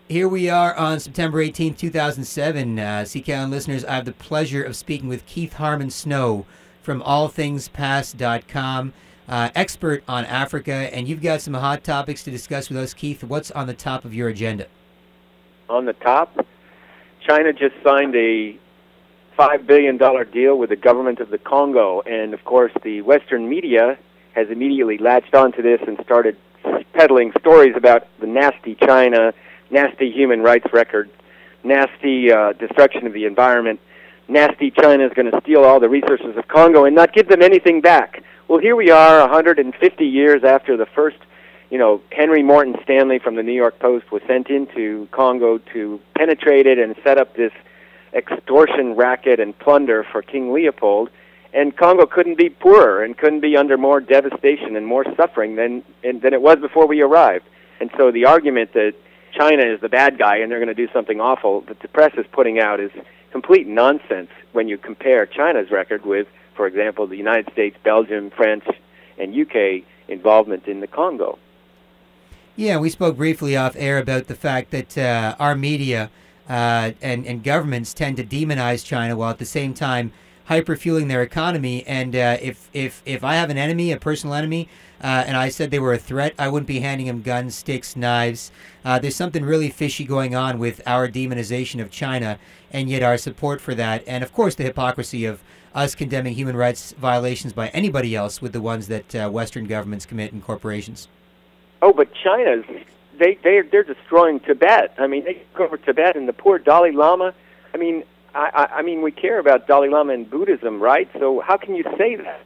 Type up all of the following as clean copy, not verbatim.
Here we are on September 18th, 2007. CCALN listeners, I have the pleasure of speaking with Keith Harmon Snow from allthingspast.com, expert on Africa, and you've got some hot topics to discuss with us, Keith. What's on the top of your agenda? On the top, China just signed a $5 billion deal with the government of the Congo, and of course the Western media has immediately latched onto this and started peddling stories about the nasty China, nasty human rights record, nasty destruction of the environment, nasty China is going to steal all the resources of Congo and not give them anything back. Well, here we are 150 years after the first, Henry Morton Stanley from the New York Post was sent into Congo to penetrate it and set up this extortion racket and plunder for King Leopold. And Congo couldn't be poorer and couldn't be under more devastation and more suffering than it was before we arrived. And so the argument that China is the bad guy and they're going to do something awful that the press is putting out is complete nonsense when you compare China's record with, for example, the United States, Belgium, France, and UK involvement in the Congo. Yeah, we spoke briefly off air about the fact that our media and governments tend to demonize China while at the same time hyper-fueling their economy. And if I have an enemy, a personal enemy, and I said they were a threat, I wouldn't be handing them guns, sticks, knives. There's something really fishy going on with our demonization of China and yet our support for that. And, of course, the hypocrisy of us condemning human rights violations by anybody else with the ones that Western governments commit in corporations. Oh, but China's, they're destroying Tibet. I mean, they took over Tibet and the poor Dalai Lama. I mean, we care about Dalai Lama and Buddhism, right? So how can you say that?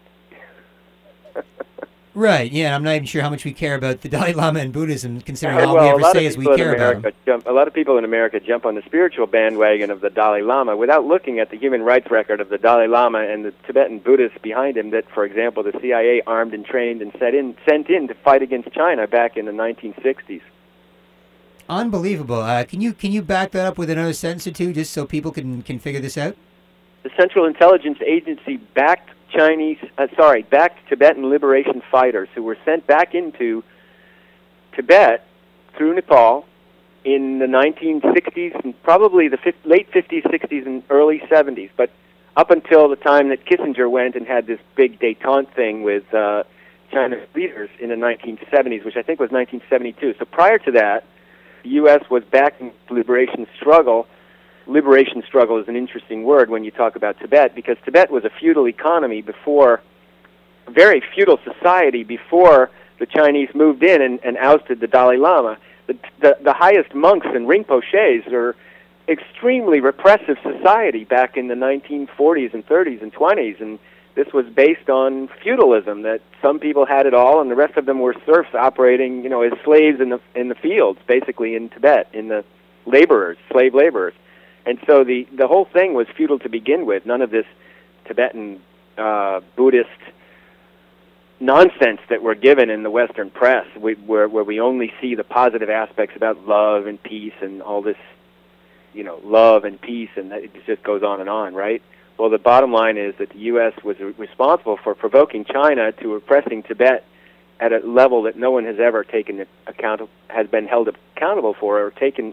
Right, yeah, I'm not even sure how much we care about the Dalai Lama and Buddhism, considering all we ever say is we care about them. A lot of people in America jump on the spiritual bandwagon of the Dalai Lama without looking at the human rights record of the Dalai Lama and the Tibetan Buddhists behind him that, for example, the CIA armed and trained and sent in to fight against China back in the 1960s. Unbelievable. Can you back that up with another sentence or two just so people can figure this out? The Central Intelligence Agency backed Tibetan liberation fighters who were sent back into Tibet through Nepal in the 1960s and probably the late 50s, 60s, and early 70s. But up until the time that Kissinger went and had this big détente thing with China's leaders in the 1970s, which I think was 1972. So prior to that, the U.S. was backing the liberation struggle. Liberation struggle is an interesting word when you talk about Tibet, because Tibet was a feudal economy before, a very feudal society before the Chinese moved in and ousted the Dalai Lama. The highest monks and Rinpoches are extremely repressive society back in the 1940s and 30s and 20s, and this was based on feudalism, that some people had it all and the rest of them were serfs operating, as slaves in the fields, basically in Tibet, in the slave laborers. And so the whole thing was feudal to begin with. None of this Tibetan Buddhist nonsense that we're given in the Western press, where we only see the positive aspects about love and peace and all this, love and peace, and it just goes on, right? Well, the bottom line is that the U.S. was responsible for provoking China to repressing Tibet at a level that no one has ever has been held accountable for, or taken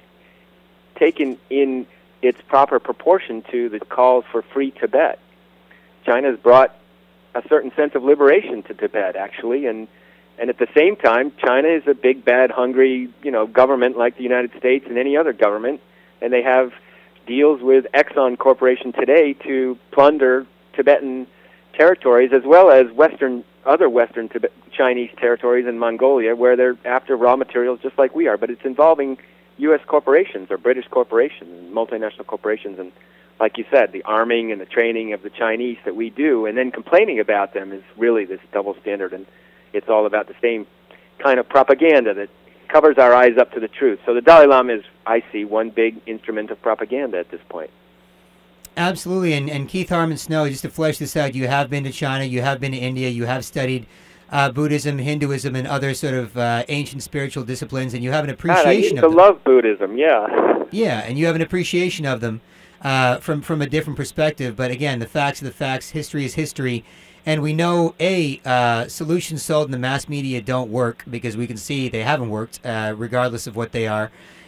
in its proper proportion to the calls for free Tibet. China has brought a certain sense of liberation to Tibet, actually, and at the same time, China is a big, bad, hungry, government like the United States and any other government, and they have deals with Exxon Corporation today to plunder Tibetan territories, as well as other Western Chinese territories in Mongolia, where they're after raw materials just like we are, but it's involving U.S. corporations or British corporations and multinational corporations, and like you said, the arming and the training of the Chinese that we do, and then complaining about them is really this double standard, and it's all about the same kind of propaganda that covers our eyes up to the truth. So the Dalai Lama is, I see, one big instrument of propaganda at this point. Absolutely, and Keith Harmon Snow, just to flesh this out, you have been to China, you have been to India, you have studied Buddhism, Hinduism, and other sort of ancient spiritual disciplines, and you have an appreciation of them. I used to love Buddhism, yeah. Yeah, and you have an appreciation of them from a different perspective. But again, the facts are the facts, history is history, and we know, solutions sold in the mass media don't work, because we can see they haven't worked, regardless of what they are.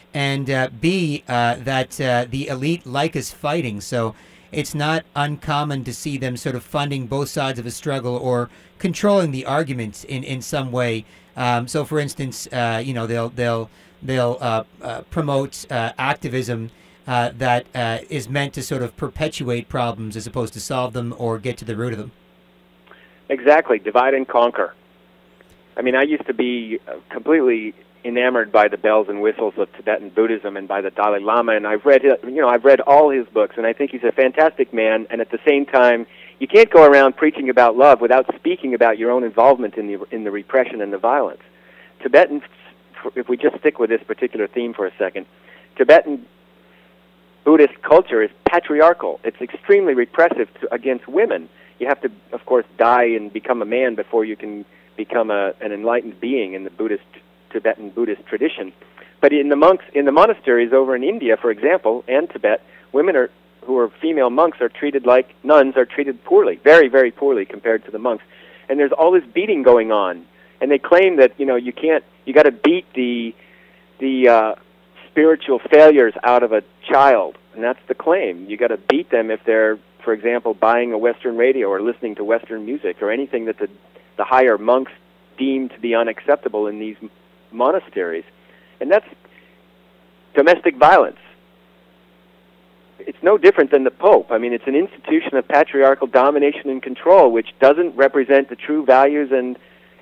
and B, that the elite like us fighting. So it's not uncommon to see them sort of funding both sides of a struggle or controlling the argument in some way. So, for instance, they'll promote activism that is meant to sort of perpetuate problems as opposed to solve them or get to the root of them. Exactly, divide and conquer. I mean, I used to be completely enamored by the bells and whistles of Tibetan Buddhism and by the Dalai Lama, and I've read all his books, and I think he's a fantastic man. And at the same time, you can't go around preaching about love without speaking about your own involvement in the repression and the violence. Tibetans, if we just stick with this particular theme for a second, Tibetan Buddhist culture is patriarchal. It's extremely repressive against women. You have to, of course, die and become a man before you can become an enlightened being in the Tibetan Buddhist tradition. But in the monasteries over in India, for example, and Tibet, women who are female monks are treated like nuns, are treated poorly, very, very poorly compared to the monks. And there's all this beating going on. And they claim that, you got to beat the spiritual failures out of a child. And that's the claim. You got to beat them if they're, for example, buying a Western radio or listening to Western music or anything that the higher monks deem to be unacceptable in these monasteries. And that's domestic violence. It's no different than the Pope. I mean, it's an institution of patriarchal domination and control, which doesn't represent the true values and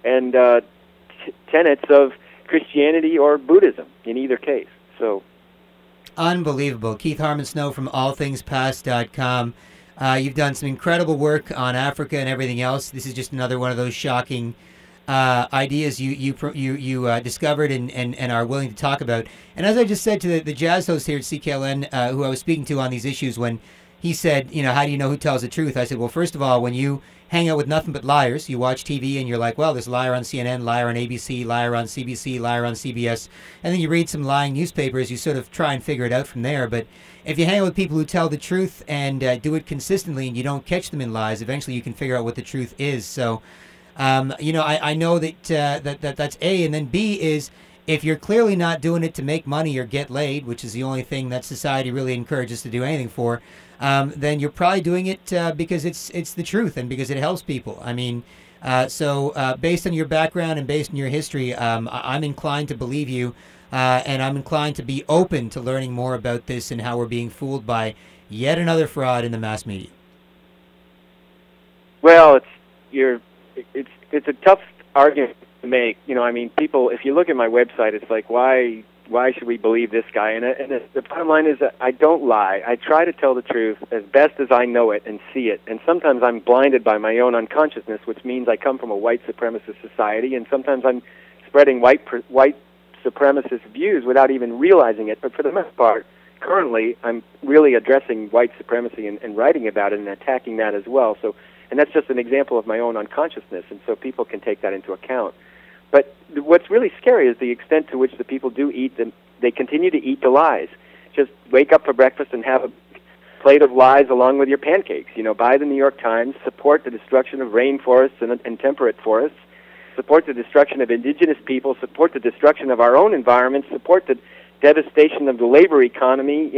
tenets of Christianity or Buddhism in either case. So, unbelievable. Keith Harmon Snow from allthingspast.com. You've done some incredible work on Africa and everything else. This is just another one of those shocking ideas you discovered and are willing to talk about. And as I just said to the jazz host here at CKLN, who I was speaking to on these issues, when he said, how do you know who tells the truth? I said, well, first of all, when you hang out with nothing but liars, you watch TV and you're like, well, there's a liar on CNN, liar on ABC, liar on CBC, liar on CBS, and then you read some lying newspapers, you sort of try and figure it out from there. But if you hang out with people who tell the truth and do it consistently and you don't catch them in lies, eventually you can figure out what the truth is. So, I know that's A, and then B is, if you're clearly not doing it to make money or get laid, which is the only thing that society really encourages to do anything for, then you're probably doing it because it's the truth and because it helps people. I mean, so based on your background and based on your history, I'm inclined to believe you, and I'm inclined to be open to learning more about this and how we're being fooled by yet another fraud in the mass media. Well, it's a tough argument to make. People, if you look at my website, it's like, why should we believe this guy? And the bottom line is that I don't lie. I try to tell the truth as best as I know it and see it. And sometimes I'm blinded by my own unconsciousness, which means I come from a white supremacist society, and sometimes I'm spreading white supremacist views without even realizing it. But for the most part, currently, I'm really addressing white supremacy and writing about it and attacking that as well. And that's just an example of my own unconsciousness, and so people can take that into account. But what's really scary is the extent to which the people do eat them. They continue to eat the lies. Just wake up for breakfast and have a plate of lies along with your pancakes. Buy the New York Times, support the destruction of rainforests and temperate forests, support the destruction of indigenous people, support the destruction of our own environment, support the devastation of the labor economy,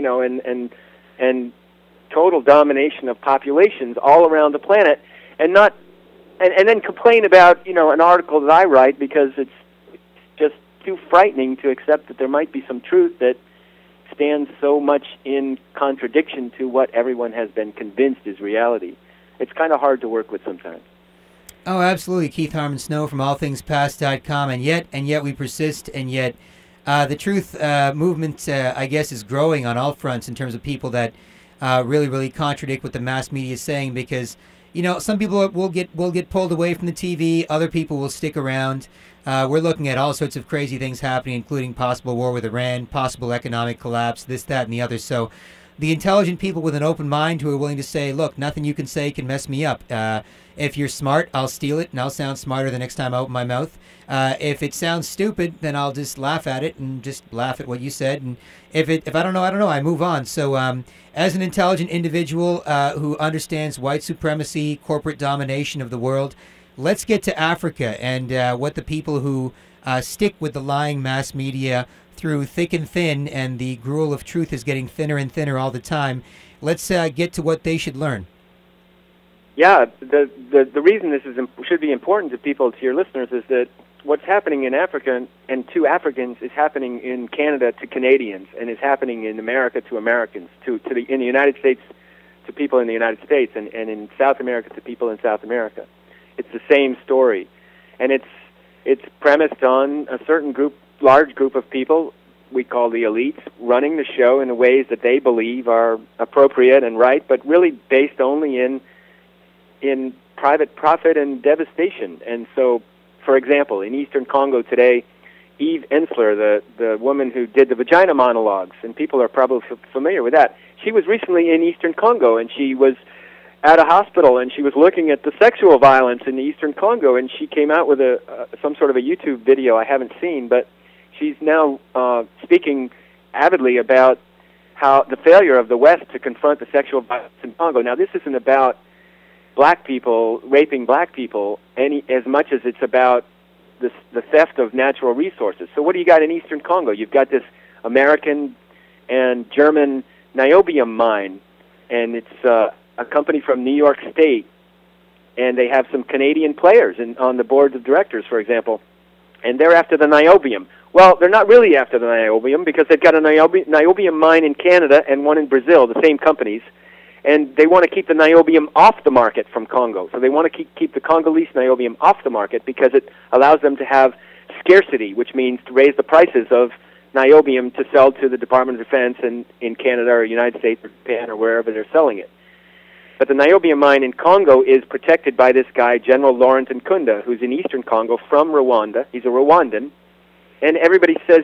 and total domination of populations all around the planet, and then complain about an article that I write because it's just too frightening to accept that there might be some truth that stands so much in contradiction to what everyone has been convinced is reality. It's kind of hard to work with sometimes. Oh, absolutely. Keith Harmon Snow from allthingspast.com, and yet we persist, and yet the truth movement, I guess, is growing on all fronts in terms of people that really contradict what the mass media is saying, because some people will get pulled away from the TV, other people will stick around. We're looking at all sorts of crazy things happening, including possible war with Iran, possible economic collapse, this, that, and the other. So the intelligent people with an open mind who are willing to say, look, nothing you can say can mess me up. If you're smart, I'll steal it and I'll sound smarter the next time I open my mouth. If it sounds stupid, then I'll just laugh at it and just laugh at what you said. And if I don't know, I move on. So as an intelligent individual who understands white supremacy, corporate domination of the world, let's get to Africa and what the people who stick with the lying mass media through thick and thin, and the gruel of truth is getting thinner and thinner all the time. Let's get to what they should learn. Yeah, the reason this should be important to people, to your listeners, is that what's happening in Africa and to Africans is happening in Canada to Canadians, and is happening in America to Americans, in the United States to people in the United States, and in South America to people in South America. It's the same story, and it's premised on a certain large group of people we call the elites, running the show in the ways that they believe are appropriate and right, but really based only in private profit and devastation. And so, for example, in Eastern Congo today, Eve Ensler, the woman who did the vagina monologues, and people are probably familiar with that, she was recently in Eastern Congo, and she was at a hospital, and she was looking at the sexual violence in Eastern Congo, and she came out with some sort of a YouTube video I haven't seen, but she's now speaking avidly about how the failure of the West to confront the sexual violence in Congo. Now, this isn't about black people raping black people as much as it's about the theft of natural resources. So what do you got in Eastern Congo? You've got this American and German niobium mine, and it's a company from New York State, and they have some Canadian players on the boards of directors, for example, and they're after the niobium. Well, they're not really after the niobium because they've got a niobium mine in Canada and one in Brazil, the same companies, and they want to keep the niobium off the market from Congo. So they want to keep the Congolese niobium off the market because it allows them to have scarcity, which means to raise the prices of niobium to sell to the Department of Defense in Canada or United States or Japan or wherever they're selling it. But the niobium mine in Congo is protected by this guy, General Laurent Nkunda, who's in eastern Congo from Rwanda. He's a Rwandan. And everybody says,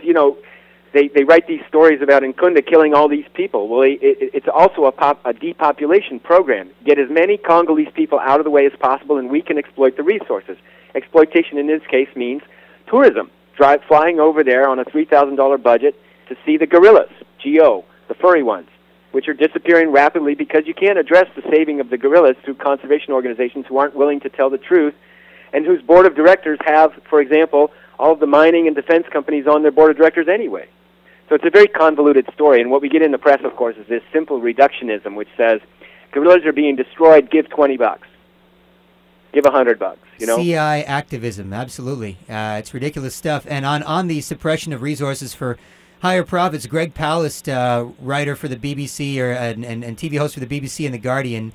they write these stories about Nkunda killing all these people. Well, it's also a depopulation program. Get as many Congolese people out of the way as possible, and we can exploit the resources. Exploitation in this case means tourism, flying over there on a $3,000 budget to see the gorillas, GO, the furry ones, which are disappearing rapidly because you can't address the saving of the gorillas through conservation organizations who aren't willing to tell the truth and whose board of directors have, for example, all of the mining and defense companies on their board of directors anyway. So it's a very convoluted story, and what we get in the press, of course, is this simple reductionism which says, gorillas are being destroyed, give $20. Give $100, CI activism, absolutely. It's ridiculous stuff. And on the suppression of resources for higher profits, Greg Palast, writer for the BBC and TV host for the BBC and The Guardian,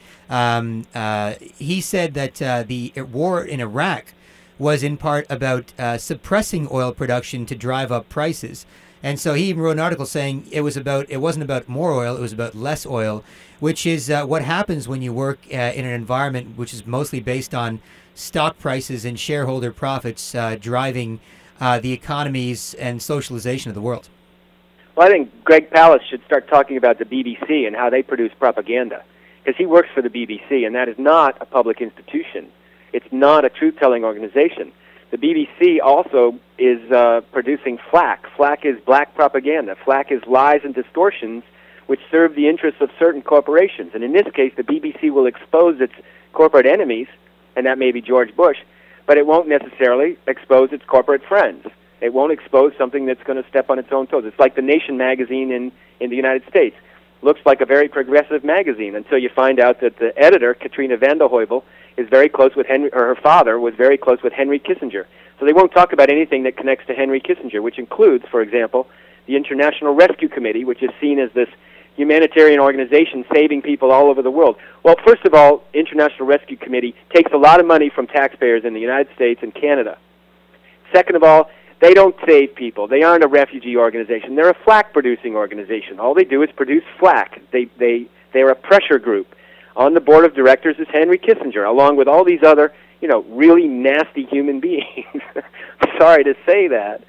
he said that the war in Iraq was in part about suppressing oil production to drive up prices. And so he even wrote an article saying it wasn't about more oil, it was about less oil, which is what happens when you work in an environment which is mostly based on stock prices and shareholder profits driving the economies and socialization of the world. Well, I think Greg Palast should start talking about the BBC and how they produce propaganda, because he works for the BBC, and that is not a public institution. It's not a truth-telling organization. The BBC also is producing FLAC. FLAC is black propaganda. FLAC is lies and distortions which serve the interests of certain corporations. And in this case, the BBC will expose its corporate enemies, and that may be George Bush, but it won't necessarily expose its corporate friends. It won't expose something that's going to step on its own toes. It's like the Nation magazine in the United States. Looks like a very progressive magazine until you find out that the editor, Katrina Vanden Heuvel, is very close with her father was very close with Henry Kissinger. So they won't talk about anything that connects to Henry Kissinger, which includes, for example, the International Rescue Committee, which is seen as this humanitarian organization saving people all over the world. Well, first of all, International Rescue Committee takes a lot of money from taxpayers in the United States and Canada. Second of all, they don't save people. They aren't a refugee organization. They're a FLAC-producing organization. All they do is produce FLAC. They're a pressure group. On the board of directors is Henry Kissinger, along with all these other, really nasty human beings. Sorry to say that.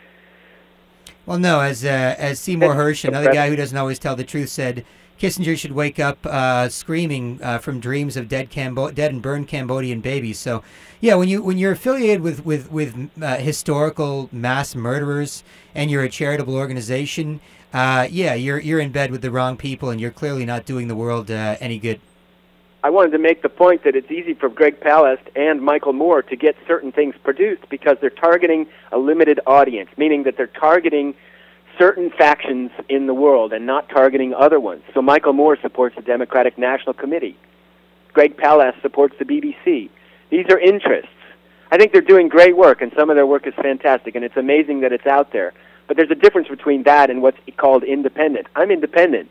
Well, no, as Seymour Hersh, another guy who doesn't always tell the truth, said, Kissinger should wake up screaming from dreams of dead and burned Cambodian babies. So, yeah, when you're affiliated with historical mass murderers and you're a charitable organization, you're in bed with the wrong people, and you're clearly not doing the world any good. I wanted to make the point that it's easy for Greg Palast and Michael Moore to get certain things produced because they're targeting a limited audience, meaning that they're targeting certain factions in the world and not targeting other ones. So Michael Moore supports the Democratic National Committee. Greg Palast supports the BBC. These are interests. I think they're doing great work, and some of their work is fantastic, and it's amazing that it's out there. But there's a difference between that and what's called independent. I'm independent.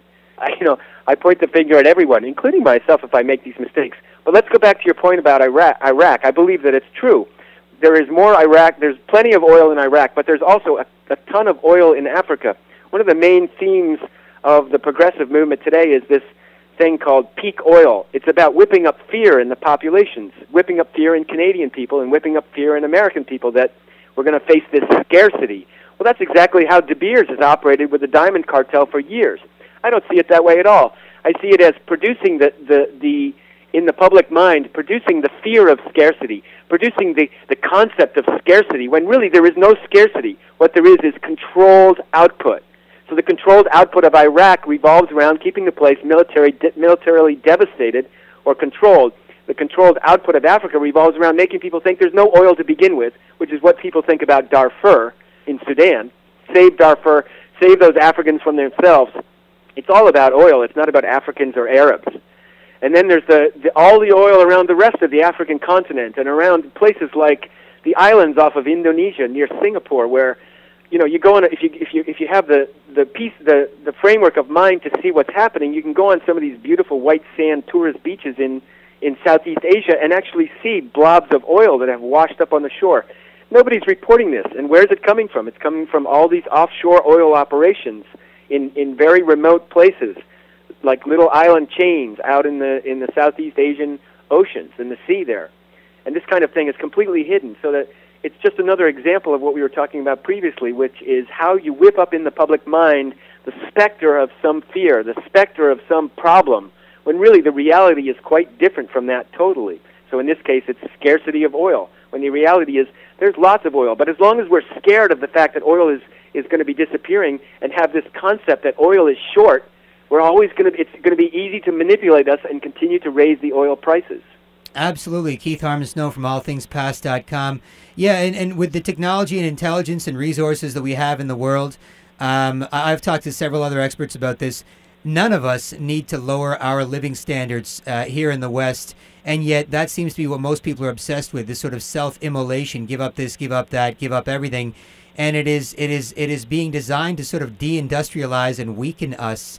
I point the finger at everyone, including myself if I make these mistakes. But let's go back to your point about Iraq. I believe that it's true. There is more Iraq. There's plenty of oil in Iraq, but there's also a ton of oil in Africa. One of the main themes of the progressive movement today is this thing called peak oil. It's about whipping up fear in the populations, whipping up fear in Canadian people and whipping up fear in American people that we're going to face this scarcity. Well, that's exactly how De Beers has operated with the diamond cartel for years. I don't see it that way at all. I see it as producing in the public mind, producing the fear of scarcity, producing the concept of scarcity, when really there is no scarcity. What there is controlled output. So the controlled output of Iraq revolves around keeping the place militarily devastated or controlled. The controlled output of Africa revolves around making people think there's no oil to begin with, which is what people think about Darfur in Sudan. Save Darfur, save those Africans from themselves. It's all about oil. It's not about Africans or Arabs. And then there's all the oil around the rest of the African continent and around places like the islands off of Indonesia near Singapore, where you go on. If you have the framework of mind to see what's happening, you can go on some of these beautiful white sand tourist beaches in Southeast Asia and actually see blobs of oil that have washed up on the shore. Nobody's reporting this, and where's it coming from? It's coming from all these offshore oil operations in very remote places, like little island chains out in the Southeast Asian oceans, in the sea there. And this kind of thing is completely hidden, so that it's just another example of what we were talking about previously, which is how you whip up in the public mind the specter of some fear, the specter of some problem, when really the reality is quite different from that totally. So in this case, it's scarcity of oil, when the reality is there's lots of oil. But as long as we're scared of the fact that oil is going to be disappearing and have this concept that oil is short, it's going to be easy to manipulate us and continue to raise the oil prices. Absolutely. Keith Harman-Snow from allthingspast.com. Yeah, and with the technology and intelligence and resources that we have in the world, I've talked to several other experts about this. None of us need to lower our living standards here in the West, and yet that seems to be what most people are obsessed with, this sort of self-immolation, give up this, give up that, give up everything. And it is being designed to sort of deindustrialize and weaken us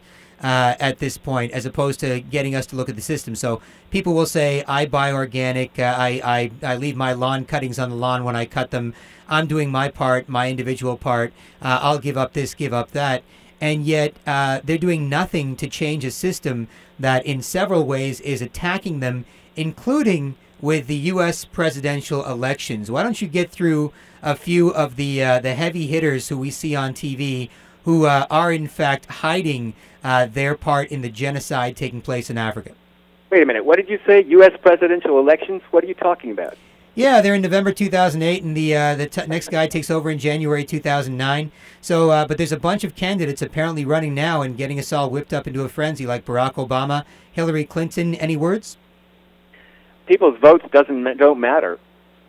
at this point, as opposed to getting us to look at the system. So people will say, I buy organic, I leave my lawn cuttings on the lawn when I cut them, I'm doing my part, my individual part, I'll give up this, give up that. And yet they're doing nothing to change a system that in several ways is attacking them, including with the U.S. presidential elections. Why don't you get through a few of the heavy hitters who we see on TV who are in fact hiding their part in the genocide taking place in Africa? Wait a minute. What did you say? U.S. presidential elections? What are you talking about? Yeah, they're in November 2008, and the next guy takes over in January 2009. So, but there's a bunch of candidates apparently running now and getting us all whipped up into a frenzy, like Barack Obama, Hillary Clinton. Any words? People's votes don't matter.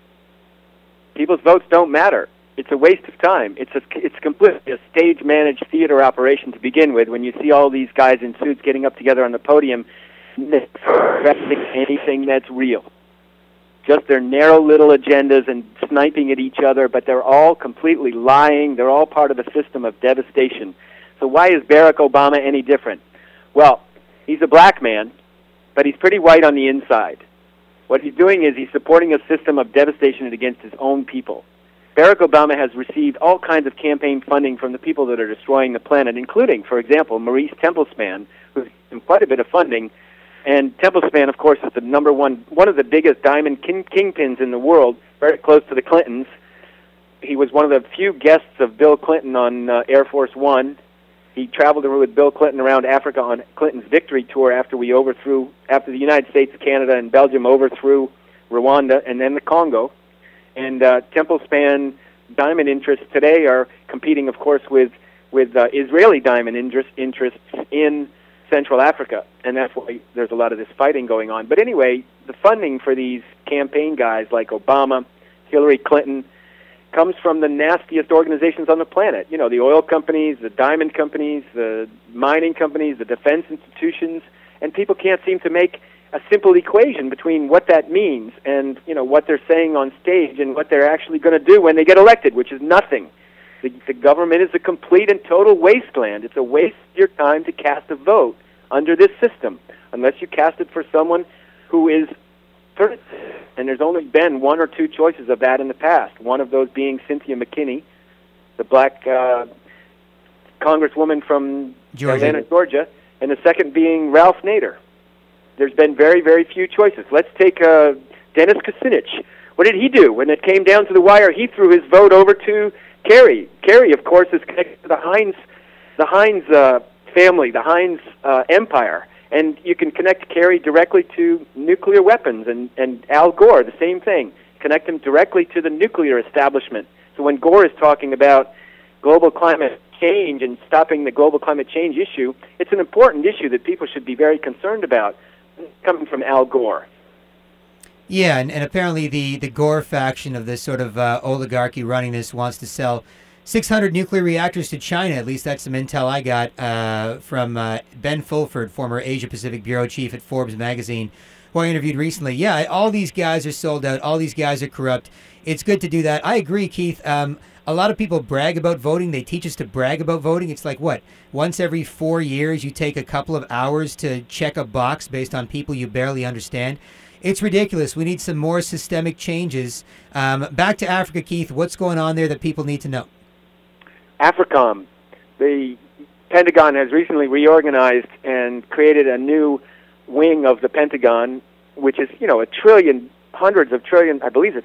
People's votes don't matter. It's a waste of time. It's completely a stage-managed theater operation to begin with. When you see all these guys in suits getting up together on the podium, addressing anything that's real. Just their narrow little agendas and sniping at each other, but they're all completely lying. They're all part of a system of devastation. So why is Barack Obama any different? Well, he's a black man, but he's pretty white on the inside. What he's doing is he's supporting a system of devastation against his own people. Barack Obama has received all kinds of campaign funding from the people that are destroying the planet, including, for example, Maurice Templespan, who's given quite a bit of funding. And Templespan, of course, is the one of the biggest diamond kingpins in the world, very close to the Clintons. He was one of the few guests of Bill Clinton on Air Force One. He traveled with Bill Clinton around Africa on Clinton's victory tour after the United States, Canada, and Belgium overthrew Rwanda and then the Congo. And Templespan diamond interests today are competing, of course, with Israeli diamond interests in Central Africa, and that's why there's a lot of this fighting going on. But anyway, the funding for these campaign guys like Obama, Hillary Clinton, comes from the nastiest organizations on the planet. You know, the oil companies, the diamond companies, the mining companies, the defense institutions, and people can't seem to make a simple equation between what that means and, you know, what they're saying on stage and what they're actually going to do when they get elected, which is nothing. The government is a complete and total wasteland. It's a waste of your time to cast a vote under this system, unless you cast it for someone who is third. And there's only been one or two choices of that in the past, one of those being Cynthia McKinney, the black congresswoman from Atlanta, Georgia, and the second being Ralph Nader. There's been very, very few choices. Let's take Dennis Kucinich. What did he do? When it came down to the wire, he threw his vote over to Kerry. Kerry, of course, is connected to the Heinz family, the Heinz empire. And you can connect Kerry directly to nuclear weapons, and Al Gore, the same thing. Connect him directly to the nuclear establishment. So when Gore is talking about global climate change and stopping the global climate change issue, it's an important issue that people should be very concerned about, coming from Al Gore. Yeah, and apparently the Gore faction of this sort of oligarchy running this wants to sell 600 nuclear reactors to China. At least that's some intel I got from Ben Fulford, former Asia-Pacific bureau chief at Forbes magazine, who I interviewed recently. Yeah, all these guys are sold out. All these guys are corrupt. It's good to do that. I agree, Keith. A lot of people brag about voting. They teach us to brag about voting. It's like, what, once every 4 years you take a couple of hours to check a box based on people you barely understand. It's ridiculous. We need some more systemic changes. Back to Africa, Keith. What's going on there that people need to know? AFRICOM. The Pentagon has recently reorganized and created a new wing of the Pentagon, which is, you know, hundreds of trillions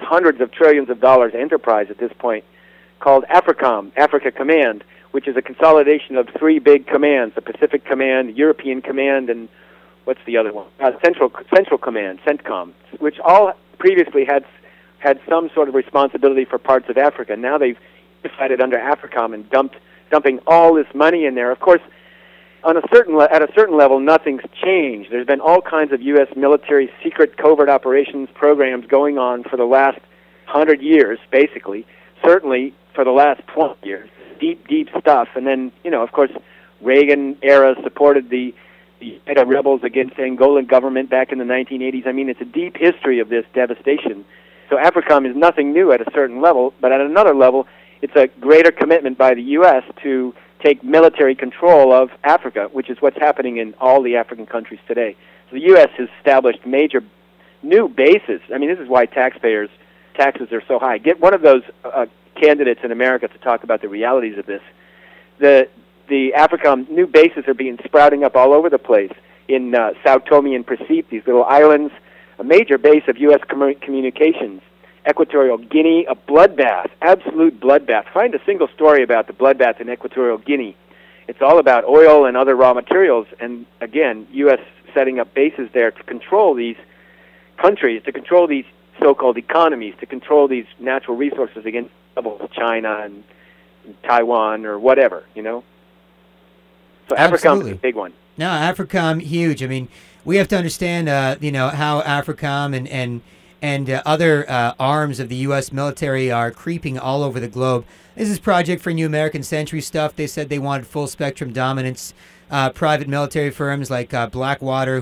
of dollars enterprise at this point, called AFRICOM, Africa Command, which is a consolidation of three big commands: the Pacific Command, European Command, and what's the other one? Central Command, CENTCOM, which all previously had some sort of responsibility for parts of Africa. Now they've decided under AFRICOM and dumping all this money in there. Of course, at a certain level, nothing's changed. There's been all kinds of U.S. military secret covert operations programs going on for the last 100 years, basically. Certainly for the last 20 years. Deep stuff. And then, you know, of course, Reagan era supported the rebels against the Angolan government back in the 1980s. I mean, it's a deep history of this devastation. So AFRICOM is nothing new at a certain level, but at another level, it's a greater commitment by the U.S. to take military control of Africa, which is what's happening in all the African countries today. So the U.S. has established major new bases. I mean, this is why taxes are so high. Get one of those candidates in America to talk about the realities of this. The AFRICOM new bases are sprouting up all over the place in Sao Tome and Principe, these little islands, a major base of U.S. communications. Equatorial Guinea, a bloodbath, absolute bloodbath. Find a single story about the bloodbath in Equatorial Guinea. It's all about oil and other raw materials, and again, U.S. setting up bases there to control these countries, to control these so-called economies, to control these natural resources against China and Taiwan or whatever, you know. So AFRICOM is a big one. No, AFRICOM, huge. I mean, we have to understand, how AFRICOM and other arms of the U.S. military are creeping all over the globe. This is Project for New American Century stuff. They said they wanted full-spectrum dominance. Private military firms like Blackwater,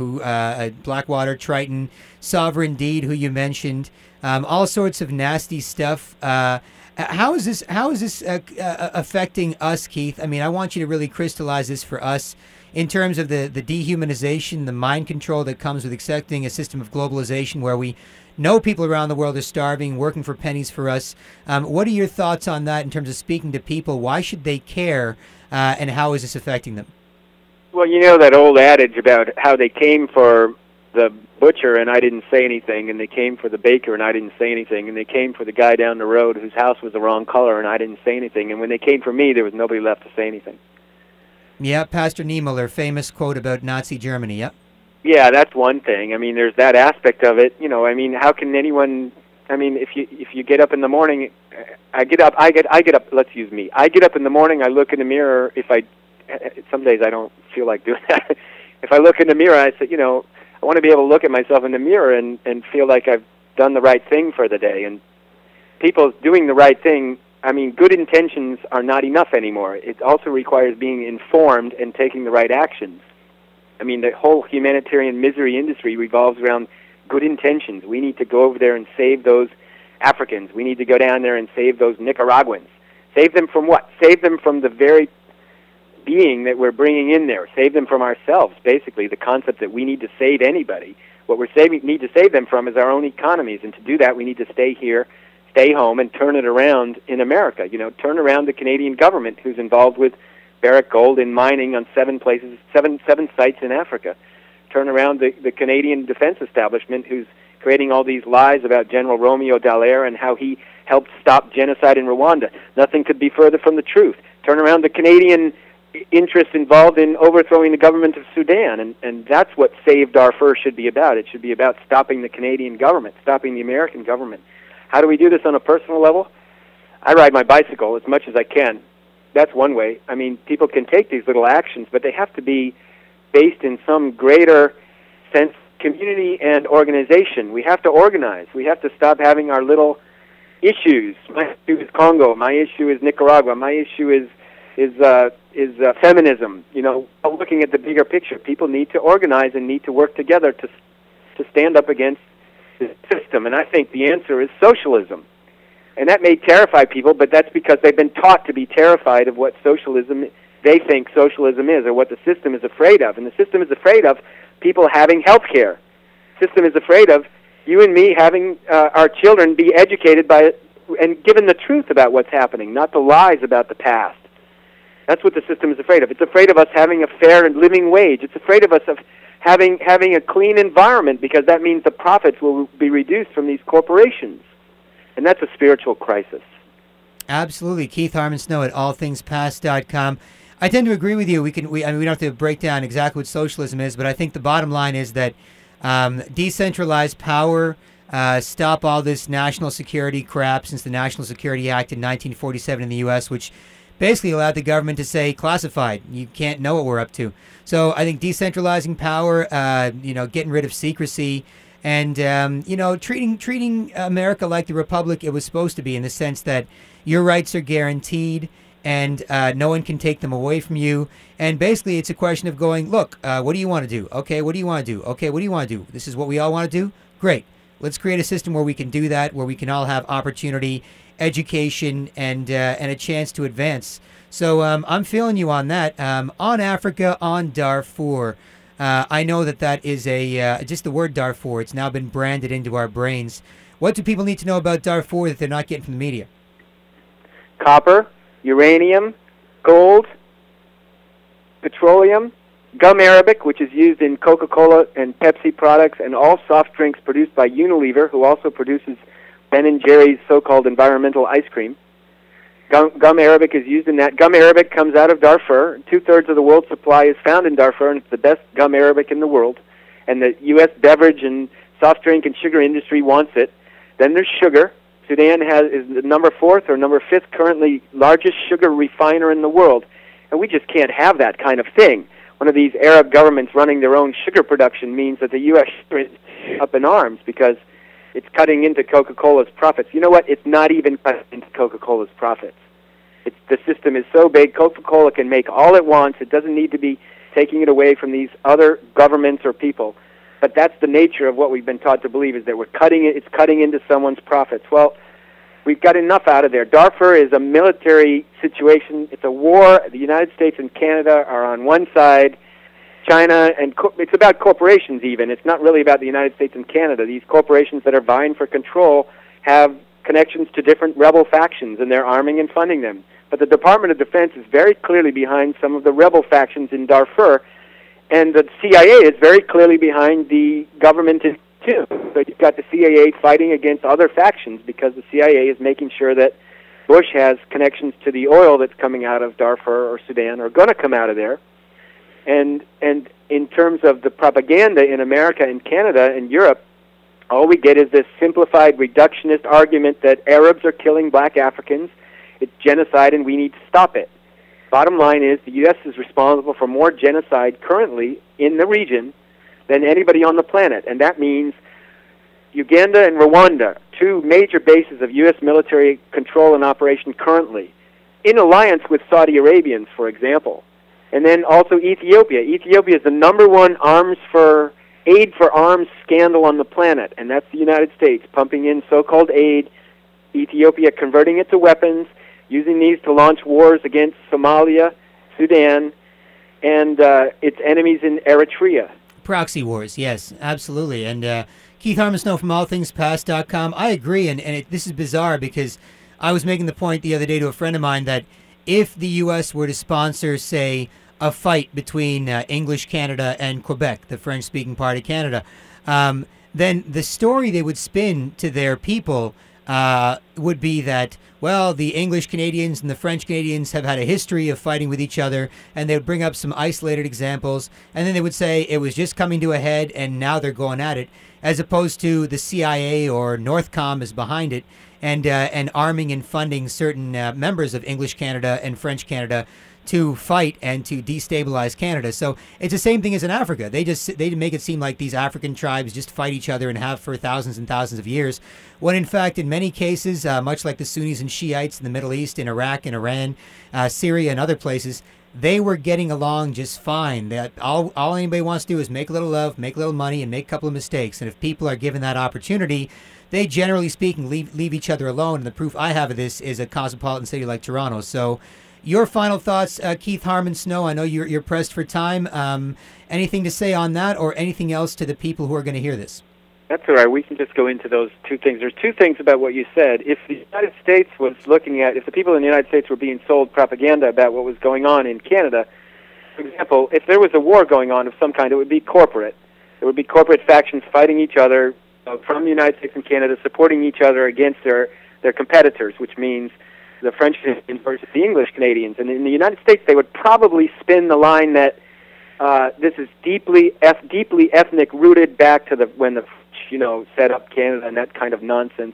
Triton, Sovereign Deed, who you mentioned, all sorts of nasty stuff. How is this affecting us, Keith? I mean, I want you to really crystallize this for us in terms of the dehumanization, the mind control that comes with accepting a system of globalization where we know people around the world are starving, working for pennies for us. What are your thoughts on that in terms of speaking to people? Why should they care, and how is this affecting them? Well, you know that old adage about how they came for the butcher and I didn't say anything, and they came for the baker and I didn't say anything, and they came for the guy down the road whose house was the wrong color and I didn't say anything, and when they came for me, there was nobody left to say anything. Yeah, Pastor Niemöller, famous quote about Nazi Germany, yep. Yeah, that's one thing. I mean, there's that aspect of it. You know, I mean, how can anyone? I mean, if you get up in the morning, I get up. Let's use me. I get up in the morning. I look in the mirror. Some days I don't feel like doing that. If I look in the mirror, I say, you know, I want to be able to look at myself in the mirror and feel like I've done the right thing for the day. And people doing the right thing, I mean, good intentions are not enough anymore. It also requires being informed and taking the right actions. I mean, the whole humanitarian misery industry revolves around good intentions. We need to go over there and save those Africans. We need to go down there and save those Nicaraguans. Save them from what? Save them from the very being that we're bringing in there. Save them from ourselves, basically, the concept that we need to save anybody. What we need to save them from is our own economies, and to do that we need to stay here, stay home, and turn it around in America. You know, turn around the Canadian government, who's involved with Barrick Gold in mining on seven sites in Africa. Turn around the Canadian defense establishment, who's creating all these lies about General Romeo Dallaire and how he helped stop genocide in Rwanda. Nothing could be further from the truth. Turn around the Canadian interests involved in overthrowing the government of Sudan, and that's what Save Darfur should be about. It should be about stopping the Canadian government, stopping the American government. How do we do this on a personal level? I ride my bicycle as much as I can. That's one way. I mean, people can take these little actions, but they have to be based in some greater sense of community and organization. We have to organize. We have to stop having our little issues. My issue is Congo. My issue is Nicaragua. My issue is feminism. You know, looking at the bigger picture, people need to organize and need to work together to stand up against the system. And I think the answer is socialism. And that may terrify people, but that's because they've been taught to be terrified of what they think socialism is, or what the system is afraid of. And the system is afraid of people having health care. The system is afraid of you and me having our children be educated by and given the truth about what's happening, not the lies about the past. That's what the system is afraid of. It's afraid of us having a fair and living wage. It's afraid of us of having a clean environment, because that means the profits will be reduced from these corporations. And that's a spiritual crisis. Absolutely. Keith Harmon Snow at allthingspast.com. I tend to agree with you. We don't have to break down exactly what socialism is, but I think the bottom line is that decentralized power, stop all this national security crap since the National Security Act in 1947 in the U.S., which basically allowed the government to say classified. You can't know what we're up to. So I think decentralizing power, getting rid of secrecy, and treating America like the republic it was supposed to be, in the sense that your rights are guaranteed and no one can take them away from you. And basically it's a question of going, look, what do you want to do? Okay, what do you want to do? Okay, what do you want to do? This is what we all want to do? Great. Let's create a system where we can do that, where we can all have opportunity, education, and a chance to advance. So I'm feeling you on that. On Africa, on Darfur. I know that is just the word Darfur. It's now been branded into our brains. What do people need to know about Darfur that they're not getting from the media? Copper, uranium, gold, petroleum, gum arabic, which is used in Coca-Cola and Pepsi products, and all soft drinks produced by Unilever, who also produces Ben & Jerry's so-called environmental ice cream. Gum arabic is used in that. Gum arabic comes out of Darfur. 2/3 of the world's supply is found in Darfur, and it's the best gum arabic in the world. And the U.S. beverage and soft drink and sugar industry wants it. Then there's sugar. Sudan is the number 4th or number 5th currently largest sugar refiner in the world. And we just can't have that kind of thing. One of these Arab governments running their own sugar production means that the U.S. is up in arms, because it's cutting into Coca-Cola's profits. You know what? It's not even cutting into Coca-Cola's profits. The system is so big, Coca-Cola can make all it wants. It doesn't need to be taking it away from these other governments or people. But that's the nature of what we've been taught to believe, is that it's cutting into someone's profits. Well, we've got enough out of there. Darfur is a military situation. It's a war. The United States and Canada are on one side. China, and it's about corporations even. It's not really about the United States and Canada. These corporations that are vying for control have connections to different rebel factions, and they're arming and funding them. But the Department of Defense is very clearly behind some of the rebel factions in Darfur, and the CIA is very clearly behind the government too. So you've got the CIA fighting against other factions, because the CIA is making sure that Bush has connections to the oil that's coming out of Darfur or Sudan, or going to come out of there. And in terms of the propaganda in America and Canada and Europe, all we get is this simplified reductionist argument that Arabs are killing black Africans, it's genocide, and we need to stop it. Bottom line is the U.S. is responsible for more genocide currently in the region than anybody on the planet, and that means Uganda and Rwanda, two major bases of U.S. military control and operation currently, in alliance with Saudi Arabians, for example. And then also Ethiopia. Ethiopia is the number one aid for arms scandal on the planet, and that's the United States pumping in so-called aid, Ethiopia converting it to weapons, using these to launch wars against Somalia, Sudan, and its enemies in Eritrea. Proxy wars, yes, absolutely. And Keith Harmon Snow from allthingspast.com. I agree, and this is bizarre because I was making the point the other day to a friend of mine that if the U.S. were to sponsor, say, a fight between English Canada and Quebec, the French-speaking part of Canada, then the story they would spin to their people would be that, well, the English Canadians and the French Canadians have had a history of fighting with each other, and they would bring up some isolated examples, and then they would say it was just coming to a head and now they're going at it, as opposed to the CIA or Northcom is behind it and arming and funding certain members of English Canada and French Canada to fight and to destabilize Canada. So it's the same thing as in Africa. They make it seem like these African tribes just fight each other and have for thousands and thousands of years, when in fact in many cases, much like the Sunnis and Shiites in the Middle East, in Iraq and Iran, Syria and other places, they were getting along just fine. That all anybody wants to do is make a little love, make a little money, and make a couple of mistakes. And if people are given that opportunity, they generally speaking leave each other alone. And the proof I have of this is a cosmopolitan city like Toronto. So your final thoughts, Keith Harmon Snow. I know you're pressed for time. Anything to say on that, or anything else to the people who are going to hear this? That's all right. We can just go into those two things. There's two things about what you said. If the United States was if the people in the United States were being sold propaganda about what was going on in Canada, for example, if there was a war going on of some kind, it would be corporate. There would be corporate factions fighting each other from the United States and Canada, supporting each other against their competitors, which means the French versus the English Canadians. And in the United States, they would probably spin the line that this is deeply ethnic rooted back to when the French, set up Canada and that kind of nonsense.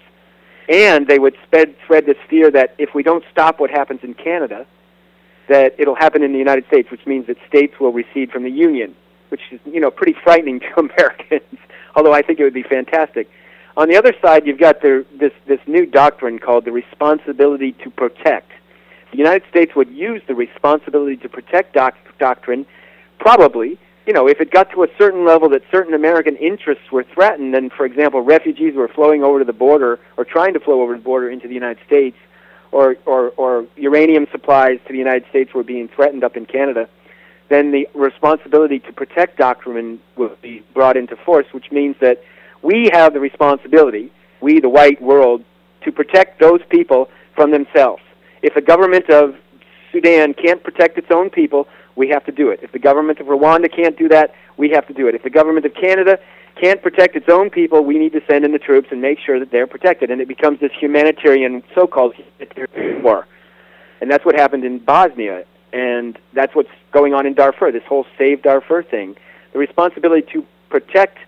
And they would spread this fear that if we don't stop what happens in Canada, that it'll happen in the United States, which means that states will recede from the Union, which is, pretty frightening to Americans, although I think it would be fantastic. On the other side, you've got this new doctrine called the responsibility to protect. The United States would use the responsibility to protect doctrine, probably, if it got to a certain level that certain American interests were threatened, then, for example, refugees were flowing over to the border or trying to flow over the border into the United States, or uranium supplies to the United States were being threatened up in Canada, then the responsibility to protect doctrine will be brought into force, which means that we have the responsibility, we, the white world, to protect those people from themselves. If the government of Sudan can't protect its own people, we have to do it. If the government of Rwanda can't do that, we have to do it. If the government of Canada can't protect its own people, we need to send in the troops and make sure that they're protected. And it becomes this so-called humanitarian war. And that's what happened in Bosnia. And that's what's going on in Darfur, this whole Save Darfur thing. The responsibility to protect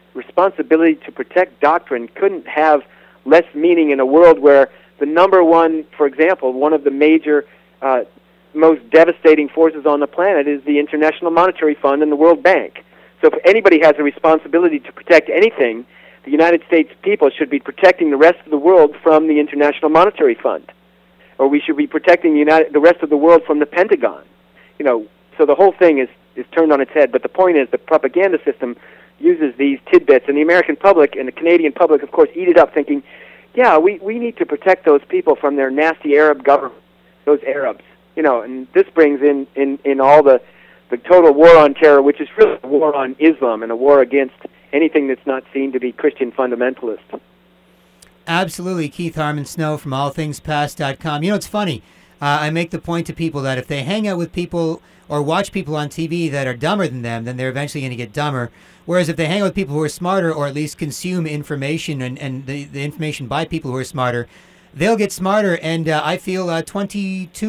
doctrine couldn't have less meaning in a world where the number one, for example, one of the major most devastating forces on the planet is the International Monetary Fund and the World Bank. So if anybody has a responsibility to protect anything, the United States people should be protecting the rest of the world from the International Monetary Fund. Or we should be protecting the rest of the world from the Pentagon. So the whole thing is turned on its head. But the point is the propaganda system uses these tidbits, and the American public and the Canadian public, of course, eat it up thinking, yeah, we need to protect those people from their nasty Arab government, those Arabs. And this brings in all the total war on terror, which is really a war on Islam and a war against anything that's not seen to be Christian fundamentalist. Absolutely. Keith Harmon Snow from allthingspast.com. It's funny. I make the point to people that if they hang out with people or watch people on TV that are dumber than them, then they're eventually going to get dumber. Whereas if they hang out with people who are smarter, or at least consume information and the information by people who are smarter, they'll get smarter, and I feel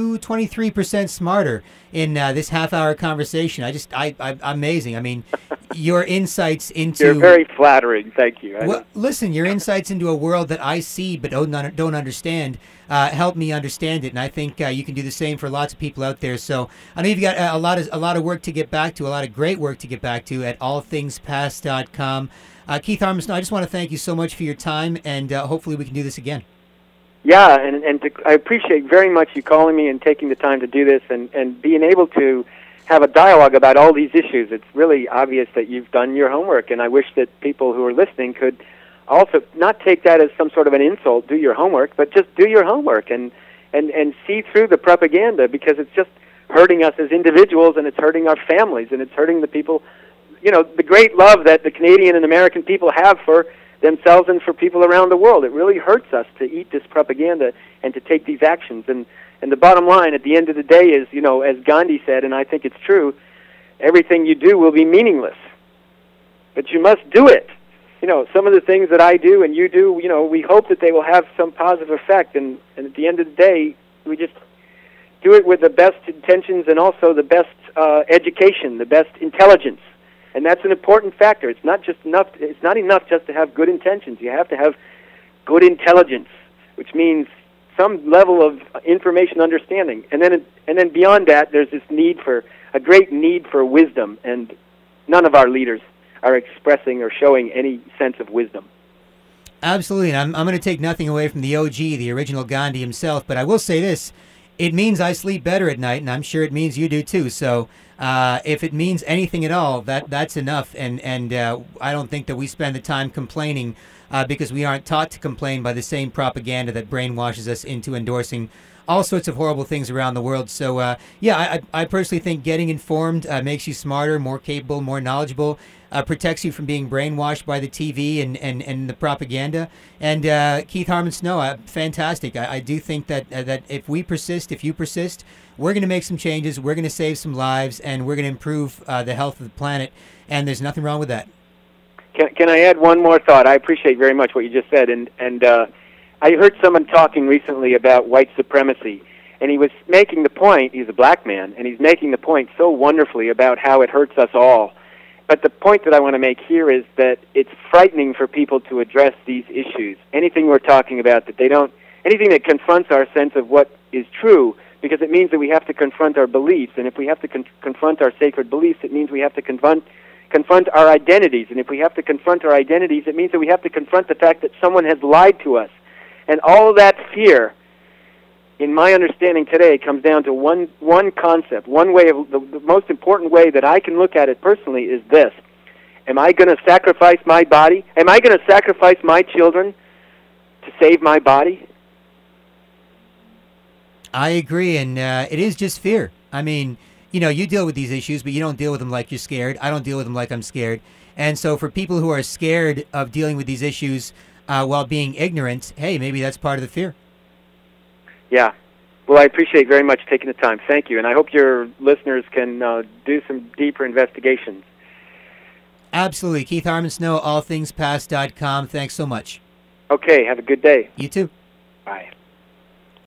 23% smarter in this half-hour conversation. I'm amazing. I mean, your insights into... You're very flattering. Thank you. Well, listen, your insights into a world that I see but don't understand help me understand it, and I think you can do the same for lots of people out there. So I know you've got a lot of work to get back to, a lot of great work to get back to at allthingspast.com. Keith Harman Snow, I just want to thank you so much for your time, and hopefully we can do this again. Yeah, I appreciate very much you calling me and taking the time to do this and being able to have a dialogue about all these issues. It's really obvious that you've done your homework, and I wish that people who are listening could also not take that as some sort of an insult, do your homework, but just do your homework and see through the propaganda, because it's just hurting us as individuals, and it's hurting our families, and it's hurting the people, the great love that the Canadian and American people have for themselves and for people around the world. It really hurts us to eat this propaganda and to take these actions. And the bottom line at the end of the day is, as Gandhi said, and I think it's true, everything you do will be meaningless. But you must do it. Some of the things that I do and you do, we hope that they will have some positive effect. And at the end of the day, we just do it with the best intentions and also the best education, the best intelligence. And that's an important factor. It's not enough just to have good intentions. You have to have good intelligence, which means some level of information understanding. And then beyond that, there's this a great need for wisdom, and none of our leaders are expressing or showing any sense of wisdom. Absolutely, and I'm going to take nothing away from the OG, the original Gandhi himself, but I will say this. It means I sleep better at night, and I'm sure it means you do too. So if it means anything at all, that's enough. And I don't think that we spend the time complaining because we aren't taught to complain by the same propaganda that brainwashes us into endorsing all sorts of horrible things around the world. So I personally think getting informed makes you smarter, more capable, more knowledgeable. Protects you from being brainwashed by the TV and the propaganda. And Keith Harman Snow, fantastic. I do think that if you persist, we're going to make some changes, we're going to save some lives, and we're going to improve the health of the planet. And there's nothing wrong with that. Can I add one more thought? I appreciate very much what you just said. And I heard someone talking recently about white supremacy. And he was making the point, he's a black man, and he's making the point so wonderfully about how it hurts us all. But the point that I want to make here is that it's frightening for people to address these issues. Anything we're talking about anything that confronts our sense of what is true, because it means that we have to confront our beliefs. And if we have to confront our sacred beliefs, it means we have to confront our identities. And if we have to confront our identities, it means that we have to confront the fact that someone has lied to us. And all of that fear, in my understanding today, comes down to one concept. One way of the most important way that I can look at it personally is this: am I going to sacrifice my body? Am I going to sacrifice my children to save my body? I agree, and it is just fear. I mean, you deal with these issues, but you don't deal with them like you're scared. I don't deal with them like I'm scared. And so for people who are scared of dealing with these issues while being ignorant, hey, maybe that's part of the fear. Yeah. Well, I appreciate very much taking the time. Thank you. And I hope your listeners can do some deeper investigations. Absolutely. Keith Harman Snow, allthingspast.com. Thanks so much. Okay. Have a good day. You too. Bye.